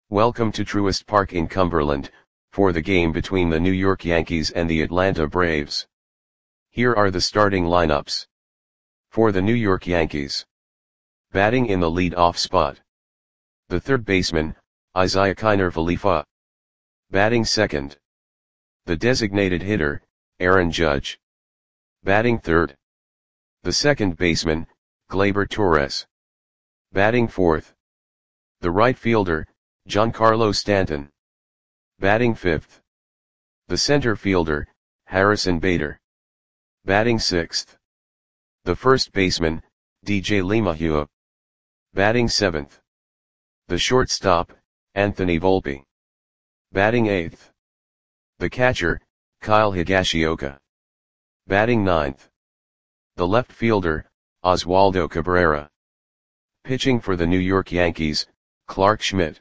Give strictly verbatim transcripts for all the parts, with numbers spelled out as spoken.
Welcome to Truist Park in Cumberland, for the game between the New York Yankees and the Atlanta Braves. Here are the starting lineups. For the New York Yankees. Batting in the lead-off spot. The third baseman, Isiah Kiner Falefa. Batting second. The designated hitter, Aaron Judge. Batting third. The second baseman, Gleyber Torres. Batting fourth. The right fielder, Giancarlo Stanton. Batting fifth. The center fielder, Harrison Bader. Batting sixth. The first baseman, D J LeMahieu. Batting seventh. The shortstop, Anthony Volpe. Batting eighth. The catcher, Kyle Higashioka. Batting ninth. The left fielder, Oswaldo Cabrera. Pitching for the New York Yankees, Clarke Schmidt.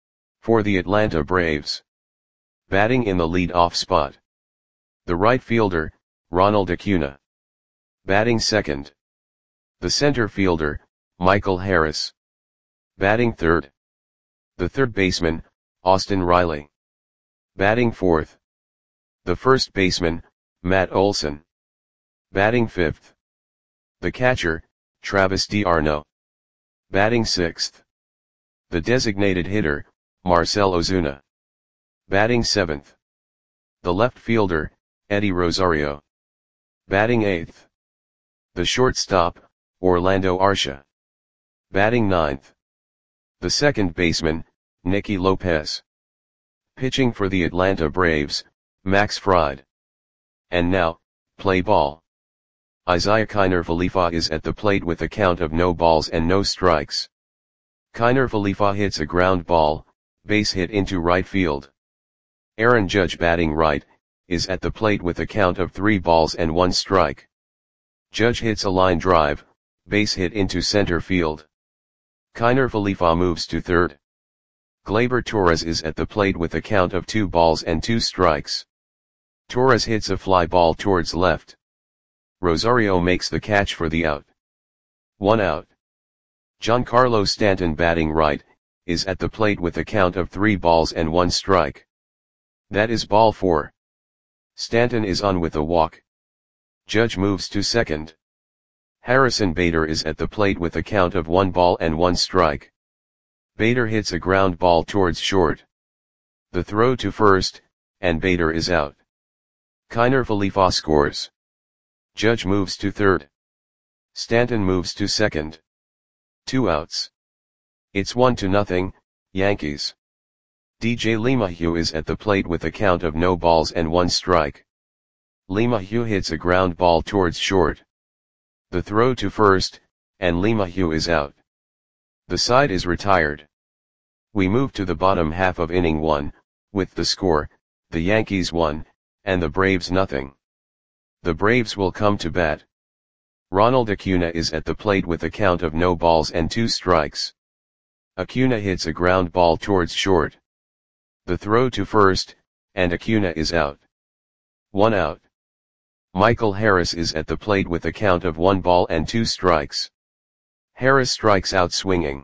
For the Atlanta Braves. Batting in the lead-off spot. The right fielder, Ronald Acuna. Batting second. The center fielder, Michael Harris. Batting third. The third baseman, Austin Riley. Batting fourth. The first baseman, Matt Olson. Batting fifth. The catcher, Travis d'Arnaud. Batting sixth. The designated hitter, Marcell Ozuna. Batting seventh. The left fielder, Eddie Rosario. Batting eighth. The shortstop, Orlando Arcia. Batting ninth. The second baseman, Nicky Lopez. Pitching for the Atlanta Braves, Max Fried. And now, play ball. Isiah Kiner Falefa is at the plate with a count of no balls and no strikes. Kiner Falefa hits a ground ball, base hit into right field. Aaron Judge, batting right, is at the plate with a count of three balls and one strike. Judge hits a line drive, base hit into center field. Kiner Falefa moves to third. Gleyber Torres is at the plate with a count of two balls and two strikes. Torres hits a fly ball towards left. Rosario makes the catch for the out. One out. Giancarlo Stanton, batting right, is at the plate with a count of three balls and one strike. That is ball four. Stanton is on with a walk. Judge moves to second. Harrison Bader is at the plate with a count of one ball and one strike. Bader hits a ground ball towards short. The throw to first, and Bader is out. Kiner Falefa scores. Judge moves to third. Stanton moves to second. Two outs. It's one to nothing, Yankees. D J LeMahieu is at the plate with a count of no balls and one strike. LeMahieu hits a ground ball towards short. The throw to first, and LeMahieu is out. The side is retired. We move to the bottom half of inning one, with the score, the Yankees one, and the Braves nothing. The Braves will come to bat. Ronald Acuna is at the plate with a count of no balls and two strikes. Acuna hits a ground ball towards short. The throw to first, and Acuna is out. One out. Michael Harris is at the plate with a count of one ball and two strikes. Harris strikes out swinging.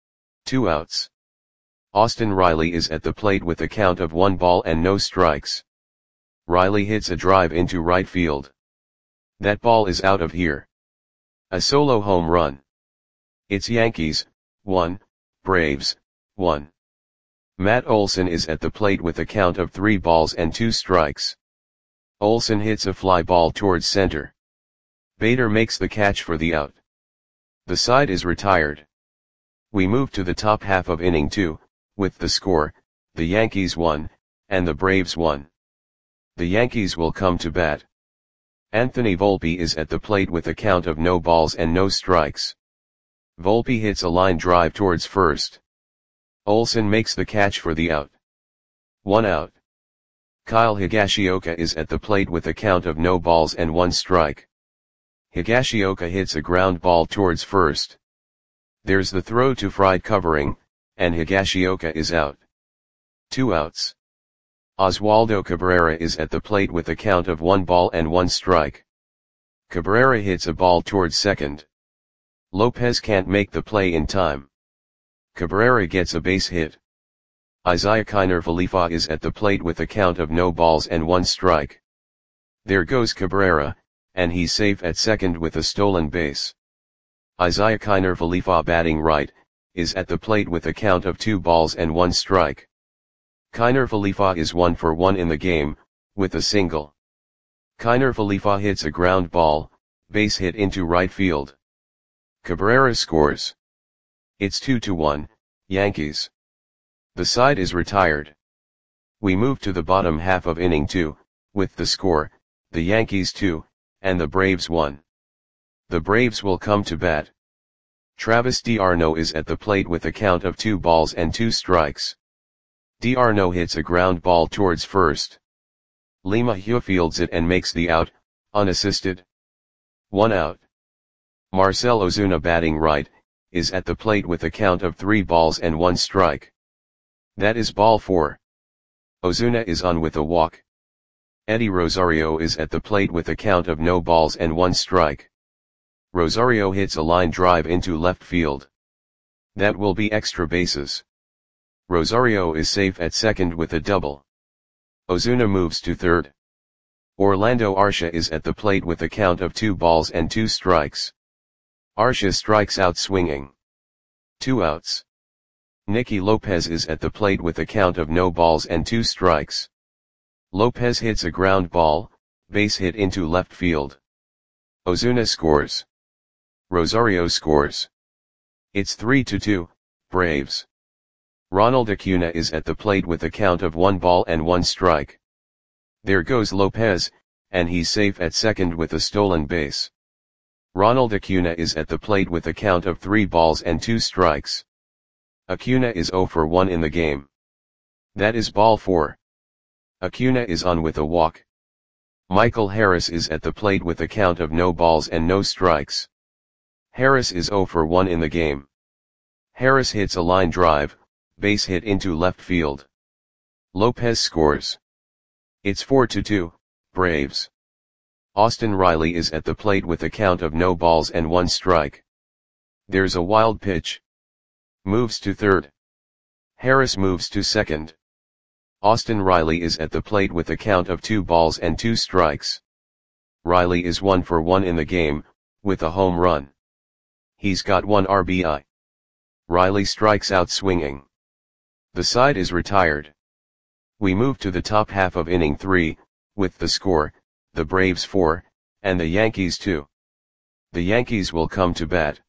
Two outs. Austin Riley is at the plate with a count of one ball and no strikes. Riley hits a drive into right field. That ball is out of here. A solo home run. It's Yankees, one, Braves, one. Matt Olson is at the plate with a count of three balls and two strikes. Olson hits a fly ball towards center. Bader makes the catch for the out. The side is retired. We move to the top half of inning two, with the score, the Yankees one, and the Braves one. The Yankees will come to bat. Anthony Volpe is at the plate with a count of no balls and no strikes. Volpe hits a line drive towards first. Olson makes the catch for the out. One out. Kyle Higashioka is at the plate with a count of no balls and one strike. Higashioka hits a ground ball towards first. There's the throw to Fried covering, and Higashioka is out. Two outs. Oswaldo Cabrera is at the plate with a count of one ball and one strike. Cabrera hits a ball towards second. Lopez can't make the play in time. Cabrera gets a base hit. Isiah Kiner Falefa is at the plate with a count of no balls and one strike. There goes Cabrera, and he's safe at second with a stolen base. Isiah Kiner Falefa batting right, is at the plate with a count of two balls and one strike. Kiner Falefa is one for one in the game, with a single. Kiner Falefa hits a ground ball, base hit into right field. Cabrera scores. It's two to one, Yankees. The side is retired. We move to the bottom half of inning two, with the score, the Yankees two, and the Braves one. The Braves will come to bat. Travis d'Arnaud is at the plate with a count of two balls and two strikes. d'Arnaud hits a ground ball towards first. LeMahieu fields it and makes the out, unassisted. One out. Marcell Ozuna batting right, is at the plate with a count of three balls and one strike. That is ball four. Ozuna is on with a walk. Eddie Rosario is at the plate with a count of no balls and one strike. Rosario hits a line drive into left field. That will be extra bases. Rosario is safe at second with a double. Ozuna moves to third. Orlando Arcia is at the plate with a count of two balls and two strikes. Arcia strikes out swinging. Two outs. Nicky Lopez is at the plate with a count of no balls and two strikes. Lopez hits a ground ball, base hit into left field. Ozuna scores. Rosario scores. It's three to two, Braves. Ronald Acuna is at the plate with a count of one ball and one strike. There goes Lopez, and he's safe at second with a stolen base. Ronald Acuna is at the plate with a count of three balls and two strikes. Acuna is zero for one in the game. That is ball four. Acuna is on with a walk. Michael Harris is at the plate with a count of no balls and no strikes. Harris is zero for one in the game. Harris hits a line drive, base hit into left field. Lopez scores. It's four to two, Braves. Austin Riley is at the plate with a count of no balls and one strike. There's a wild pitch. Moves to third. Harris moves to second. Austin Riley is at the plate with a count of two balls and two strikes. Riley is one for one in the game, with a home run. He's got one R B I. Riley strikes out swinging. The side is retired. We move to the top half of inning three, with the score, the Braves four, and the Yankees two. The Yankees will come to bat.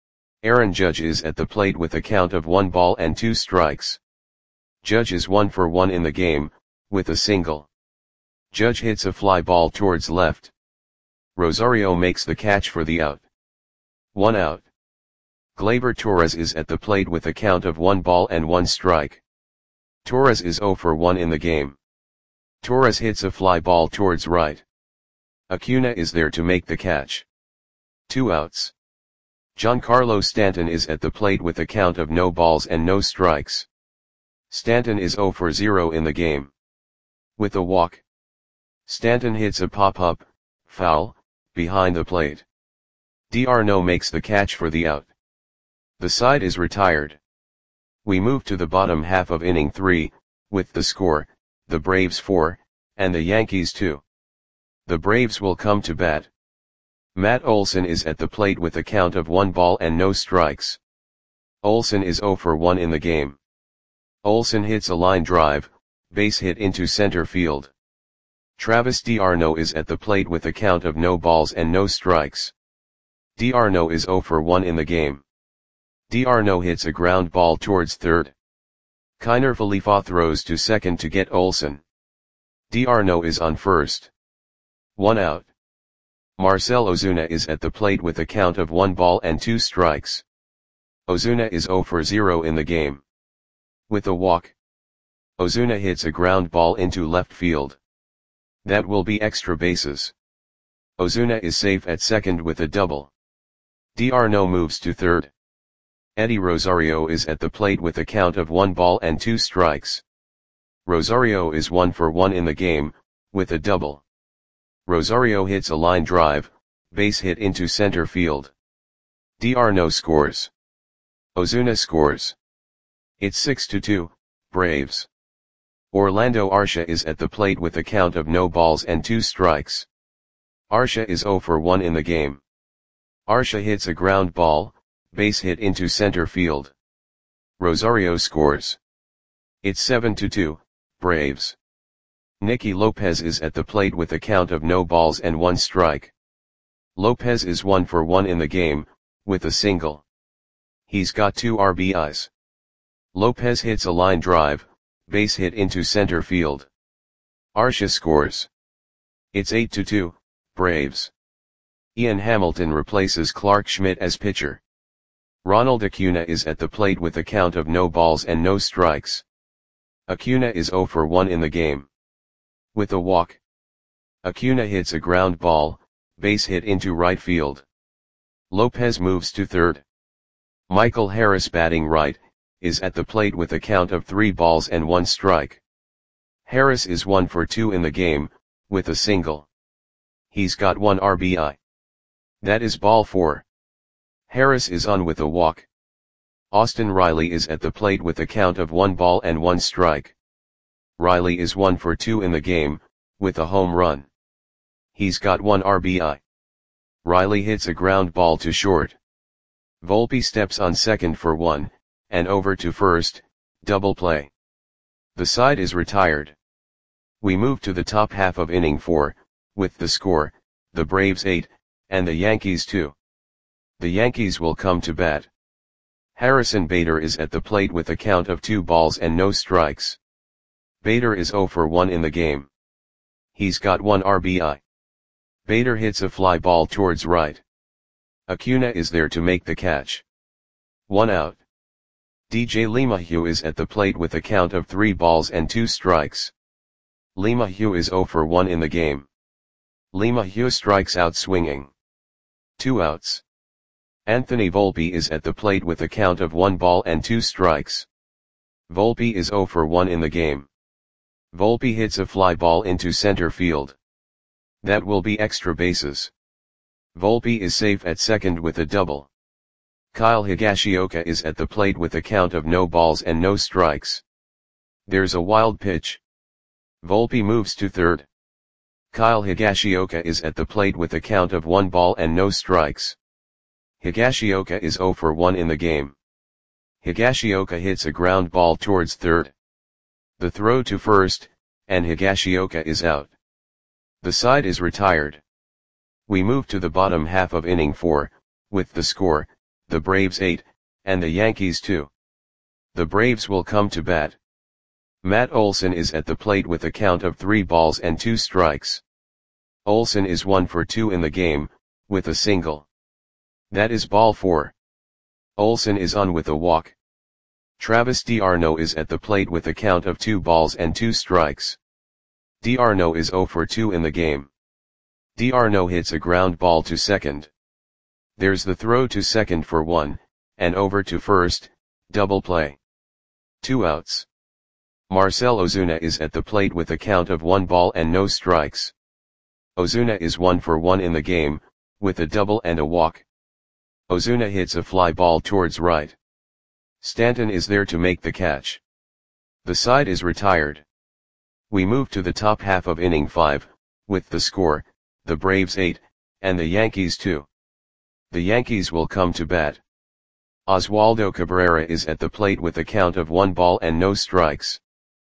Aaron Judge is at the plate with a count of one ball and two strikes. Judge is one for one in the game, with a single. Judge hits a fly ball towards left. Rosario makes the catch for the out. One out. Gleyber Torres is at the plate with a count of one ball and one strike. Torres is zero for one in the game. Torres hits a fly ball towards right. Acuna is there to make the catch. Two outs. Giancarlo Stanton is at the plate with a count of no balls and no strikes. Stanton is zero for zero in the game. With a walk. Stanton hits a pop-up, foul, behind the plate. d'Arnaud makes the catch for the out. The side is retired. We move to the bottom half of inning three, with the score, the Braves four, and the Yankees two. The Braves will come to bat. Matt Olson is at the plate with a count of one ball and no strikes. Olson is zero for one in the game. Olson hits a line drive, base hit into center field. Travis d'Arnaud is at the plate with a count of no balls and no strikes. d'Arnaud is zero for one in the game. d'Arnaud hits a ground ball towards third. Kiner Falefa throws to second to get Olson. d'Arnaud is on first. One out. Marcell Ozuna is at the plate with a count of one ball and two strikes. Ozuna is zero for zero in the game. With a walk. Ozuna hits a ground ball into left field. That will be extra bases. Ozuna is safe at second with a double. d'Arnaud moves to third. Eddie Rosario is at the plate with a count of one ball and two strikes. Rosario is one for one in the game, with a double. Rosario hits a line drive, base hit into center field. d'Arnaud scores. Ozuna scores. It's six to two, Braves. Orlando Arcia is at the plate with a count of no balls and two strikes. Arcia is zero for one in the game. Arcia hits a ground ball, base hit into center field. Rosario scores. It's seven to two, Braves. Nicky Lopez is at the plate with a count of no balls and one strike. Lopez is one for one in the game, with a single. He's got two R B Is. Lopez hits a line drive, base hit into center field. Arcia scores. It's eight to two, Braves. Ian Hamilton replaces Clark Schmidt as pitcher. Ronald Acuna is at the plate with a count of no balls and no strikes. Acuna is zero for one in the game. With a walk. Acuna hits a ground ball, base hit into right field. Lopez moves to third. Michael Harris, batting right, is at the plate with a count of three balls and one strike. Harris is one for two in the game, with a single. He's got one R B I. That is ball four. Harris is on with a walk. Austin Riley is at the plate with a count of one ball and one strike. Riley is one for two in the game, with a home run. He's got one R B I. Riley hits a ground ball to short. Volpe steps on second for one, and over to first, double play. The side is retired. We move to the top half of inning four, with the score, the Braves eight, and the Yankees two. The Yankees will come to bat. Harrison Bader is at the plate with a count of two balls and no strikes. Bader is zero for one in the game. He's got one R B I. Bader hits a fly ball towards right. Acuna is there to make the catch. One out. D J LeMahieu is at the plate with a count of three balls and two strikes. LeMahieu is zero for one in the game. LeMahieu strikes out swinging. Two outs. Anthony Volpe is at the plate with a count of one ball and two strikes. Volpe is zero for one in the game. Volpe hits a fly ball into center field. That will be extra bases. Volpe is safe at second with a double. Kyle Higashioka is at the plate with a count of no balls and no strikes. There's a wild pitch. Volpe moves to third. Kyle Higashioka is at the plate with a count of one ball and no strikes. Higashioka is zero for one in the game. Higashioka hits a ground ball towards third. The throw to first, and Higashioka is out. The side is retired. We move to the bottom half of inning four, with the score, the Braves eight, and the Yankees two. The Braves will come to bat. Matt Olson is at the plate with a count of three balls and two strikes. Olson is one for two in the game, with a single. That is ball four. Olson is on with a walk. Travis d'Arnaud is at the plate with a count of two balls and two strikes. d'Arnaud is zero for two in the game. d'Arnaud hits a ground ball to second. There's the throw to second for one, and over to first, double play. Two outs. Marcell Ozuna is at the plate with a count of one ball and no strikes. Ozuna is one for one in the game, with a double and a walk. Ozuna hits a fly ball towards right. Stanton is there to make the catch. The side is retired. We move to the top half of inning five, with the score, the Braves eight, and the Yankees two. The Yankees will come to bat. Oswaldo Cabrera is at the plate with a count of one ball and no strikes.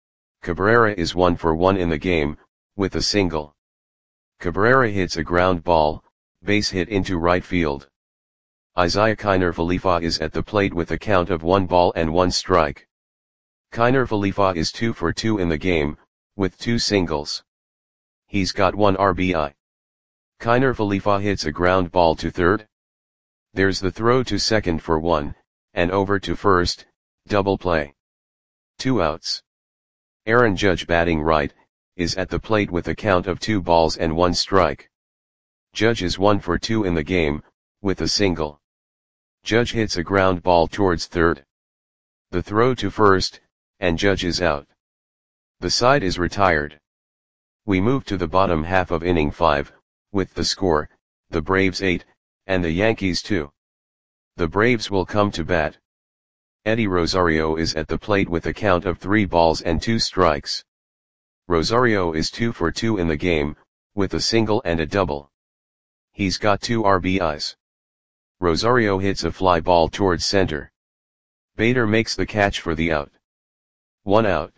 Cabrera is one for one in the game, with a single. Cabrera hits a ground ball, base hit into right field. Isiah Kiner Falefa is at the plate with a count of one ball and one strike. Kiner Falefa is two for two in the game, with two singles. He's got one R B I. Kiner Falefa hits a ground ball to third. There's the throw to second for one, and over to first, double play. Two outs. Aaron Judge, batting right, is at the plate with a count of two balls and one strike. Judge is one for two in the game, with a single. Judge hits a ground ball towards third. The throw to first, and Judge is out. The side is retired. We move to the bottom half of inning five, with the score, the Braves eight, and the Yankees two. The Braves will come to bat. Eddie Rosario is at the plate with a count of three balls and two strikes. Rosario is two for two in the game, with a single and a double. He's got two R B Is. Rosario hits a fly ball towards center. Bader makes the catch for the out. One out.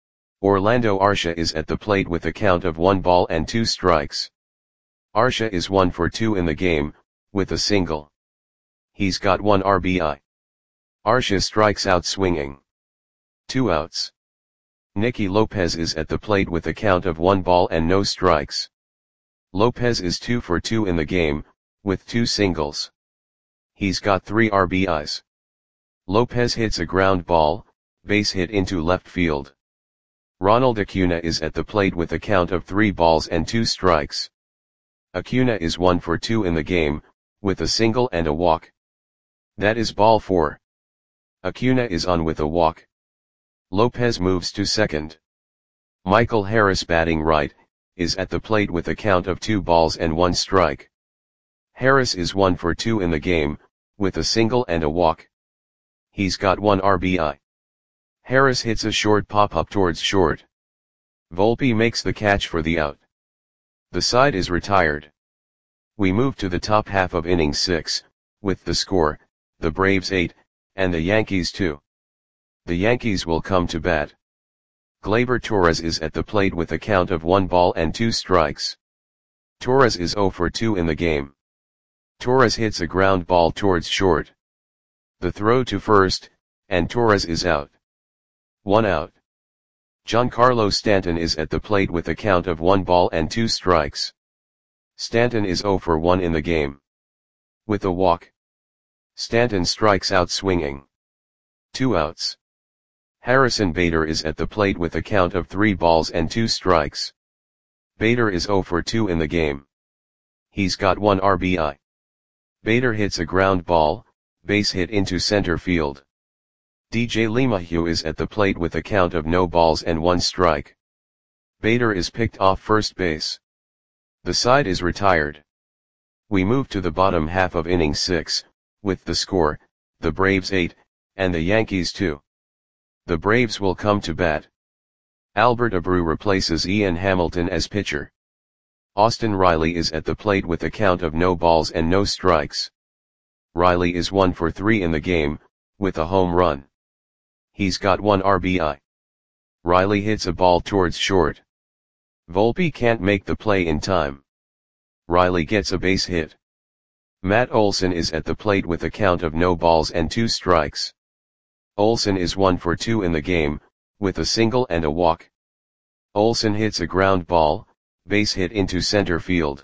Orlando Arcia is at the plate with a count of one ball and two strikes. Arcia is one for two in the game, with a single. He's got one R B I. Arcia strikes out swinging. Two outs. Nicky Lopez is at the plate with a count of one ball and no strikes. Lopez is two for two in the game, with two singles. He's got three R B Is. Lopez hits a ground ball, base hit into left field. Ronald Acuna is at the plate with a count of three balls and two strikes. Acuna is one for two in the game, with a single and a walk. That is ball four. Acuna is on with a walk. Lopez moves to second. Michael Harris, batting right, is at the plate with a count of two balls and one strike. Harris is one for two in the game, with a single and a walk. He's got one R B I. Harris hits a short pop-up towards short. Volpe makes the catch for the out. The side is retired. We move to the top half of inning six, with the score, the Braves eight, and the Yankees two. The Yankees will come to bat. Gleyber Torres is at the plate with a count of one ball and two strikes. Torres is zero for two in the game. Torres hits a ground ball towards short. The throw to first, and Torres is out. One out. Giancarlo Stanton is at the plate with a count of one ball and two strikes. Stanton is zero for one in the game. With a walk. Stanton strikes out swinging. Two outs. Harrison Bader is at the plate with a count of three balls and two strikes. Bader is zero for two in the game. He's got one R B I. Bader hits a ground ball, base hit into center field. D J LeMahieu is at the plate with a count of no balls and one strike. Bader is picked off first base. The side is retired. We move to the bottom half of inning six, with the score, the Braves eight, and the Yankees two. The Braves will come to bat. Albert Abreu replaces Ian Hamilton as pitcher. Austin Riley is at the plate with a count of no balls and no strikes. Riley is one for three in the game, with a home run. He's got one R B I. Riley hits a ball towards short. Volpe can't make the play in time. Riley gets a base hit. Matt Olson is at the plate with a count of no balls and two strikes. Olson is one for two in the game, with a single and a walk. Olson hits a ground ball, base hit into center field.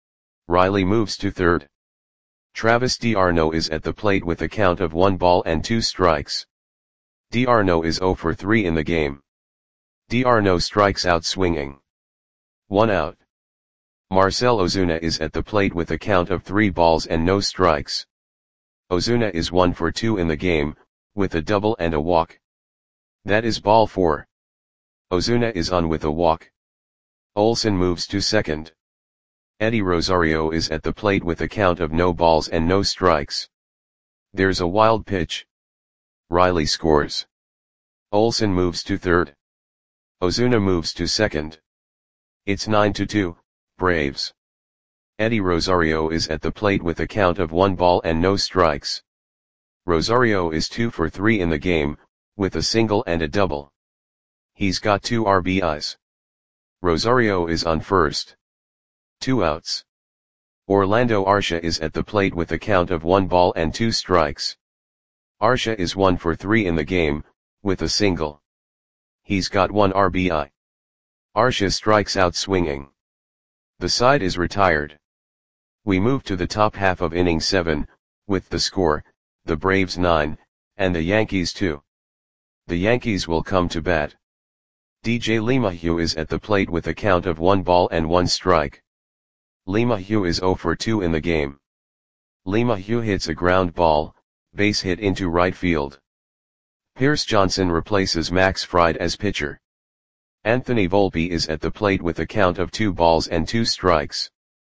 Riley moves to third. Travis d'Arnaud is at the plate with a count of one ball and two strikes. d'Arnaud is zero for three in the game. d'Arnaud strikes out swinging. One out. Marcell Ozuna is at the plate with a count of three balls and no strikes. Ozuna is one for two in the game, with a double and a walk. That is ball four. Ozuna is on with a walk. Olson moves to second. Eddie Rosario is at the plate with a count of no balls and no strikes. There's a wild pitch. Riley scores. Olson moves to third. Ozuna moves to second. It's nine to two, Braves. Eddie Rosario is at the plate with a count of one ball and no strikes. Rosario is two for three in the game, with a single and a double. He's got two R B Is. Rosario is on first. Two outs. Orlando Arcia is at the plate with a count of one ball and two strikes. Arcia is one for three in the game, with a single. He's got one R B I. Arcia strikes out swinging. The side is retired. We move to the top half of inning seven, with the score, the Braves nine, and the Yankees two. The Yankees will come to bat. D J LeMahieu is at the plate with a count of one ball and one strike. LeMahieu is zero for two in the game. LeMahieu hits a ground ball, base hit into right field. Pierce Johnson replaces Max Fried as pitcher. Anthony Volpe is at the plate with a count of two balls and two strikes.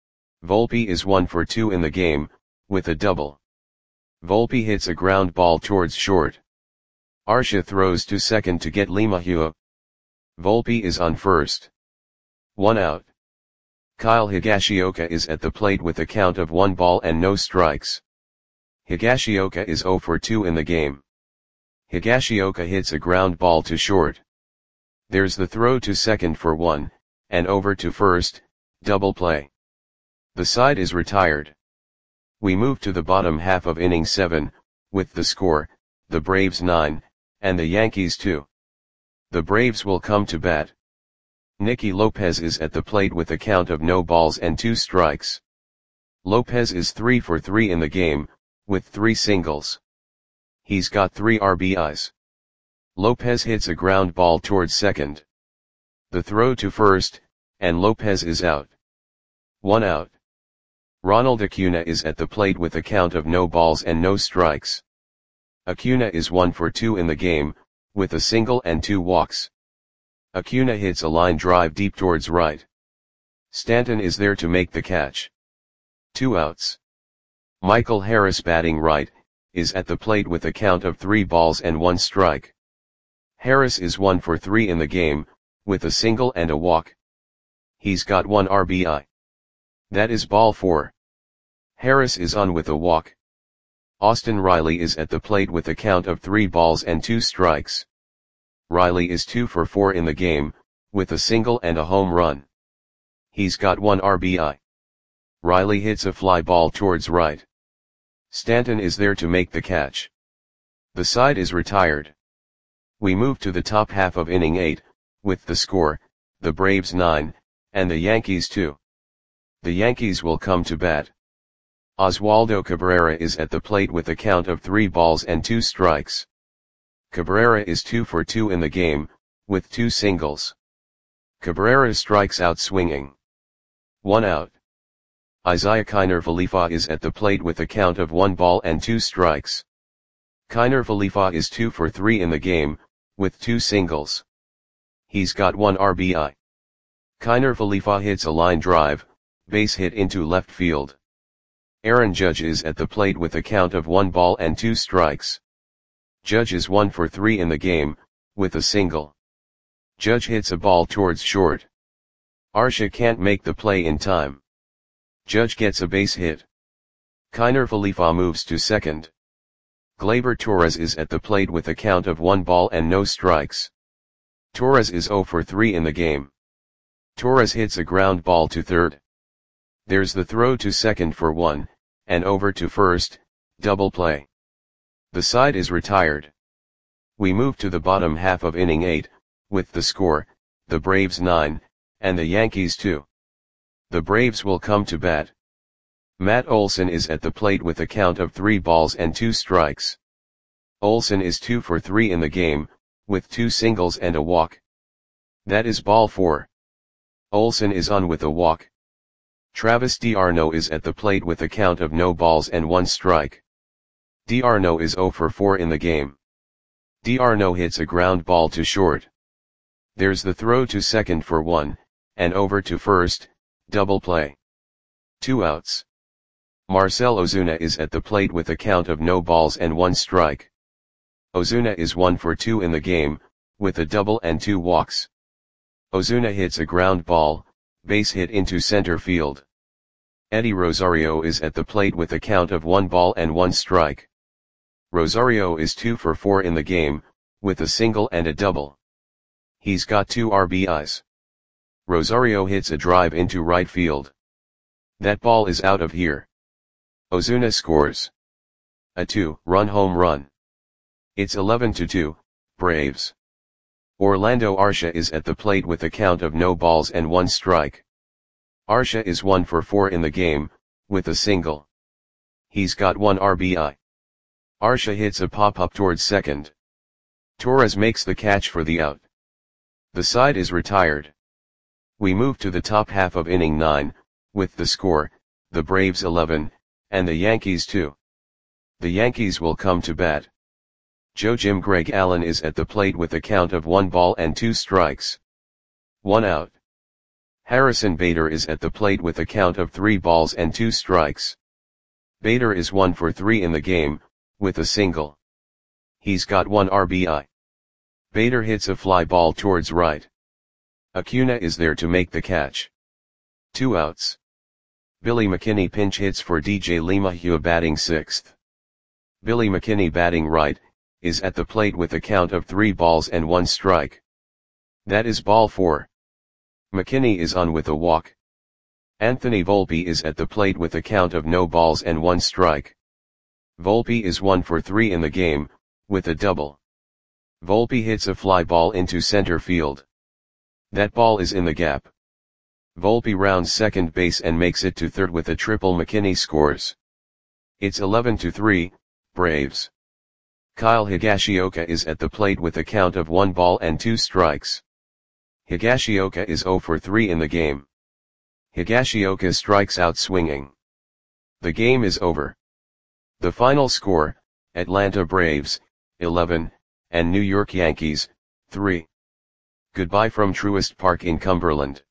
Volpe is one for two in the game, with a double. Volpe hits a ground ball towards short. Arcia throws to second to get LeMahieu. Volpe is on first. One out. Kyle Higashioka is at the plate with a count of one ball and no strikes. Higashioka is zero for two in the game. Higashioka hits a ground ball to short. There's the throw to second for one, and over to first, double play. The side is retired. We move to the bottom half of inning seven, with the score, the Braves nine, and the Yankees two. The Braves will come to bat. Nicky Lopez is at the plate with a count of no balls and two strikes. Lopez is three for three in the game, with three singles. He's got three R B Is. Lopez hits a ground ball towards second. The throw to first, and Lopez is out. One out. Ronald Acuna is at the plate with a count of no balls and no strikes. Acuna is one for two in the game, with a single and two walks. Acuna hits a line drive deep towards right. Stanton is there to make the catch. Two outs. Michael Harris, batting right, is at the plate with a count of three balls and one strike. Harris is one for three in the game, with a single and a walk. He's got one R B I. That is ball four. Harris is on with a walk. Austin Riley is at the plate with a count of three balls and two strikes. Riley is two for four in the game, with a single and a home run. He's got one R B I. Riley hits a fly ball towards right. Stanton is there to make the catch. The side is retired. We move to the top half of inning eight, with the score, the Braves nine, and the Yankees two. The Yankees will come to bat. Oswaldo Cabrera is at the plate with a count of three balls and two strikes. Cabrera is two for two in the game, with two singles. Cabrera strikes out swinging. One out. Isaiah Kiner Falefa is at the plate with a count of one ball and two strikes. Kiner Falefa is two for three in the game, with two singles. He's got one R B I. Kiner Falefa hits a line drive, base hit into left field. Aaron Judge is at the plate with a count of one ball and two strikes. Judge is one for three in the game, with a single. Judge hits a ball towards short. Arcia can't make the play in time. Judge gets a base hit. Kiner Falefa moves to second. Gleyber Torres is at the plate with a count of one ball and no strikes. Torres is zero for three in the game. Torres hits a ground ball to third. There's the throw to second for one, and over to first, double play. The side is retired. We move to the bottom half of inning eight, with the score, the Braves nine, and the Yankees two. The Braves will come to bat. Matt Olson is at the plate with a count of three balls and two strikes. Olson is two for three in the game, with two singles and a walk. That is ball four. Olson is on with a walk. Travis d'Arnaud is at the plate with a count of no balls and one strike. D'Arnaud is zero for four in the game. D'Arnaud hits a ground ball to short. There's the throw to second for one, and over to first, double play. Two outs. Marcell Ozuna is at the plate with a count of no balls and one strike. Ozuna is one for two in the game, with a double and two walks. Ozuna hits a ground ball, base hit into center field. Eddie Rosario is at the plate with a count of one ball and one strike. Rosario is two for four in the game, with a single and a double. He's got two R B Is. Rosario hits a drive into right field. That ball is out of here. Ozuna scores a two-run home run. It's eleven to two, Braves. Orlando Arcia is at the plate with a count of no balls and one strike. Arcia is one for four in the game, with a single. He's got one R B I. Arcia hits a pop-up towards second. Torres makes the catch for the out. The side is retired. We move to the top half of inning nine, with the score, the Braves eleven, and the Yankees two. The Yankees will come to bat. Joe Jim Greg Allen is at the plate with a count of one ball and two strikes. One out. Harrison Bader is at the plate with a count of three balls and two strikes. Bader is one for three in the game, with a single. he's got one R B I. Bader hits a fly ball towards right. Acuna is there to make the catch. Two outs. Billy McKinney pinch hits for D J LeMahieu batting sixth. Billy McKinney batting right, is at the plate with a count of three balls and one strike. That is ball four. McKinney is on with a walk. Anthony Volpe is at the plate with a count of no balls and one strike. Volpe is one for three in the game, with a double. Volpe hits a fly ball into center field. That ball is in the gap. Volpe rounds second base and makes it to third with a triple. McKinney scores. It's eleven to three, Braves. Kyle Higashioka is at the plate with a count of one ball and two strikes. Higashioka is zero for three in the game. Higashioka strikes out swinging. The game is over. The final score, Atlanta Braves, eleven, and New York Yankees, three. Goodbye from Truist Park in Cumberland.